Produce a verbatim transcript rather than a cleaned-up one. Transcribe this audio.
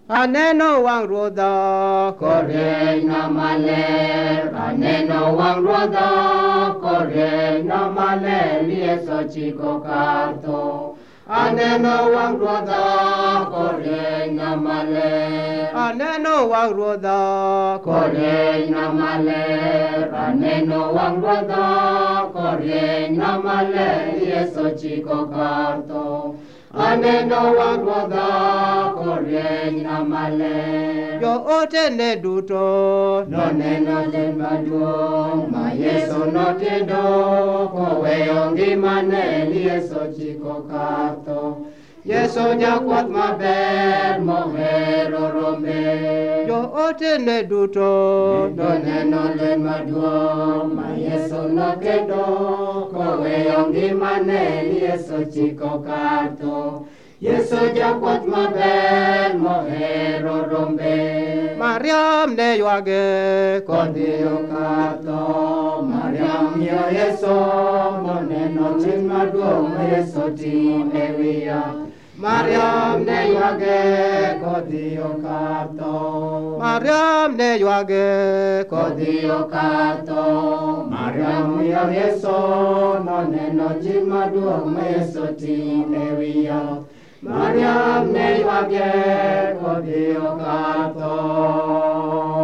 Aneno wang ruodha korieny na maler, aneno wang ruodha korieny na maler, Yesu chiko kar tho. Aneno wang ruodha korieny na maler, aneno wang ruodha korieny na maler, aneno wang ruodha korieny na maler, Yesu chiko kar tho. Aneno wang ruodha korieny na maler. Jo otene duto noneno ler maduong' ma Yesu notedo koweyo ngimane, Yesu chiko kar tho. Yesu jakwath maber mohero rombe. Jo otene duto noneno ler maduong' ma Yesu notedo koweyo ngimane, Yesu chiko kar tho. Yesu jakwath maber mohero rombe. Mariam ne ywage kodhiyo kar tho. Mariam miyo Yesu moneno tim maduong' ma Yesu timo e wiya. Mariam ne ywage kodhiyo kar tho. Mariam ne ywage kodhiyo kar tho. Mariam miyo Yesu moneno tim maduong' ma Yesu timo e wiya. Mariam ne ywage kodhiyo kar tho.